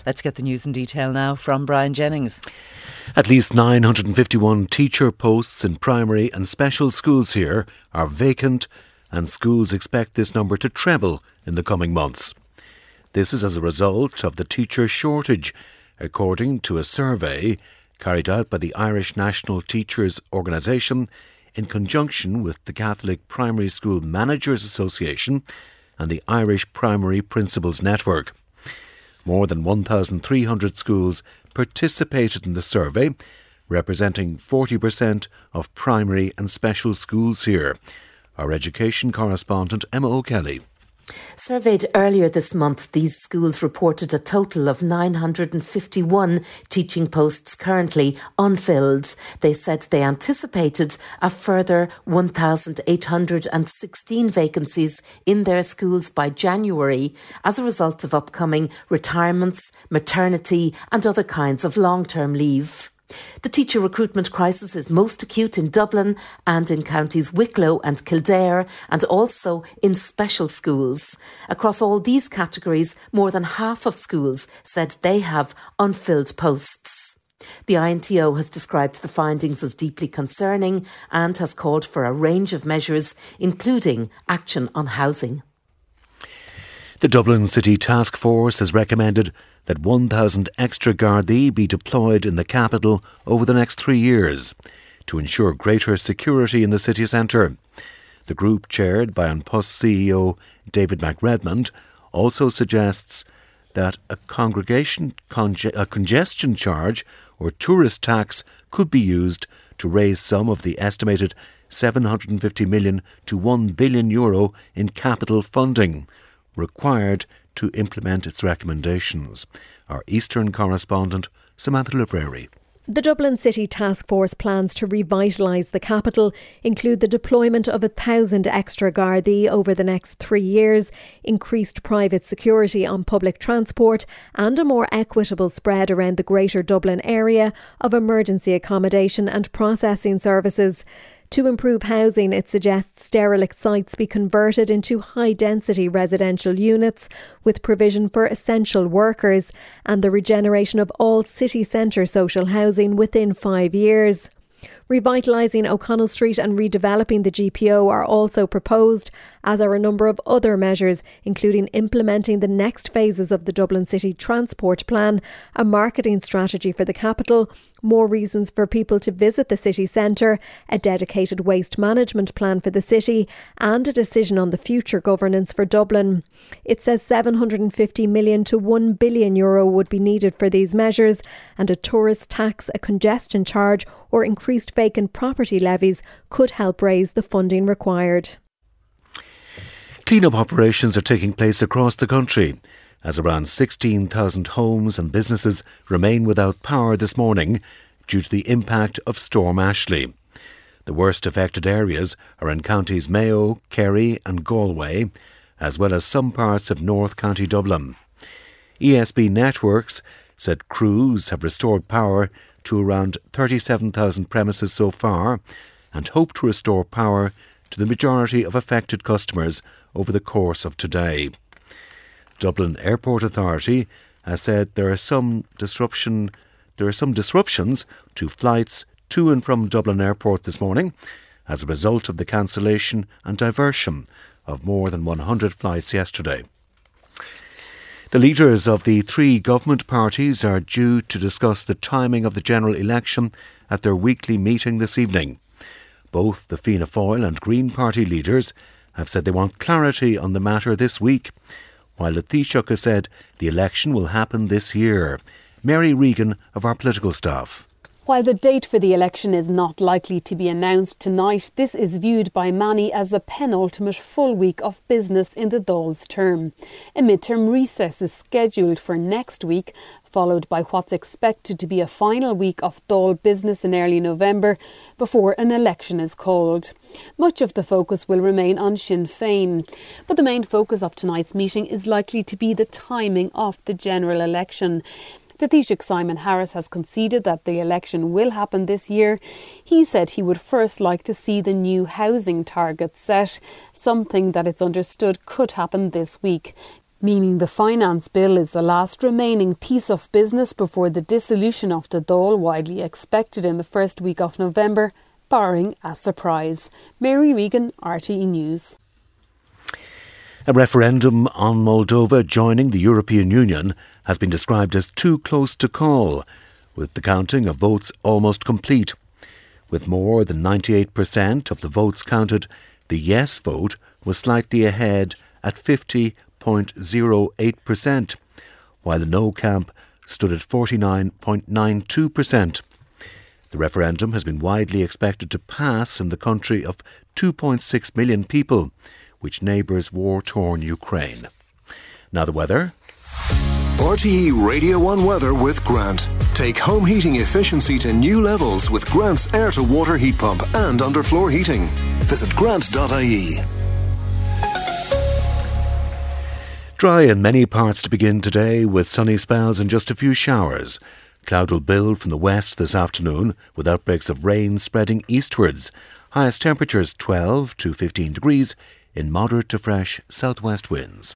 Let's get the news in detail now from Brian Jennings. At least 951 teacher posts in primary and special schools here are vacant, and schools expect this number to treble in the coming months. This is as a result of the teacher shortage, according to a survey carried out by the Irish National Teachers Organisation in conjunction with the Catholic Primary School Managers Association and the Irish Primary Principals Network. More than 1,300 schools participated in the survey, representing 40% of primary and special schools here. Our education correspondent Emma O'Kelly. Surveyed earlier this month, these schools reported a total of 951 teaching posts currently unfilled. They said they anticipated a further 1,816 vacancies in their schools by January as a result of upcoming retirements, maternity and other kinds of long-term leave. The teacher recruitment crisis is most acute in Dublin and in counties Wicklow and Kildare, and also in special schools. Across all these categories, more than half of schools said they have unfilled posts. The INTO has described the findings as deeply concerning and has called for a range of measures, including action on housing. The Dublin City Task Force has recommended that 1,000 extra Gardaí be deployed in the capital over the next 3 years to ensure greater security in the city centre. The group, chaired by An Post CEO David McRedmond, also suggests that a congestion charge or tourist tax could be used to raise some of the estimated 750 million to €1 billion in capital funding required to implement its recommendations. Our Eastern correspondent, Samantha Library. The Dublin City Task Force plans to revitalise the capital, include the deployment of 1,000 extra Gardaí over the next 3 years, increased private security on public transport and a more equitable spread around the Greater Dublin area of emergency accommodation and processing services. To improve housing, it suggests derelict sites be converted into high-density residential units with provision for essential workers and the regeneration of all city centre social housing within 5 years. Revitalising O'Connell Street and redeveloping the GPO are also proposed, as are a number of other measures, including implementing the next phases of the Dublin City Transport Plan, a marketing strategy for the capital, more reasons for people to visit the city centre, a dedicated waste management plan for the city, and a decision on the future governance for Dublin. It says 750 million to €1 billion would be needed for these measures, and a tourist tax, a congestion charge or increased vacant property levies could help raise the funding required. Clean-up operations are taking place across the country as around 16,000 homes and businesses remain without power this morning due to the impact of Storm Ashley. The worst affected areas are in counties Mayo, Kerry and Galway, as well as some parts of North County Dublin. ESB Networks said crews have restored power to around 37,000 premises so far and hope to restore power to the majority of affected customers over the course of today. Dublin Airport Authority has said there are some disruptions to flights to and from Dublin Airport this morning as a result of the cancellation and diversion of more than 100 flights yesterday. The leaders of the 3 government parties are due to discuss the timing of the general election at their weekly meeting this evening. Both the Fianna Fáil and Green Party leaders have said they want clarity on the matter this week, while the Taoiseach has said the election will happen this year. Mary Regan of our political staff. While the date for the election is not likely to be announced tonight, this is viewed by many as the penultimate full week of business in the Dáil's term. A midterm recess is scheduled for next week, followed by what's expected to be a final week of Dáil business in early November before an election is called. Much of the focus will remain on Sinn Féin, but the main focus of tonight's meeting is likely to be the timing of the general election. The Taoiseach Simon Harris has conceded that the election will happen this year. He said he would first like to see the new housing targets set, something that it's understood could happen this week. meaning the finance bill is the last remaining piece of business before the dissolution of the Dáil, widely expected in the first week of November, barring a surprise. Mary Regan, RTE News. A referendum on Moldova joining the European Union has been described as too close to call, with the counting of votes almost complete. With more than 98% of the votes counted, the yes vote was slightly ahead at 50.08%, while the no camp stood at 49.92%. The referendum has been widely expected to pass in the country of 2.6 million people, which neighbours war-torn Ukraine. Now the weather. RTE Radio 1 weather with Grant. Take home heating efficiency to new levels with Grant's air-to-water heat pump and underfloor heating. Visit grant.ie. Dry in many parts to begin today, with sunny spells and just a few showers. Cloud will build from the west this afternoon, with outbreaks of rain spreading eastwards. Highest temperatures 12 to 15 degrees in moderate to fresh southwest winds.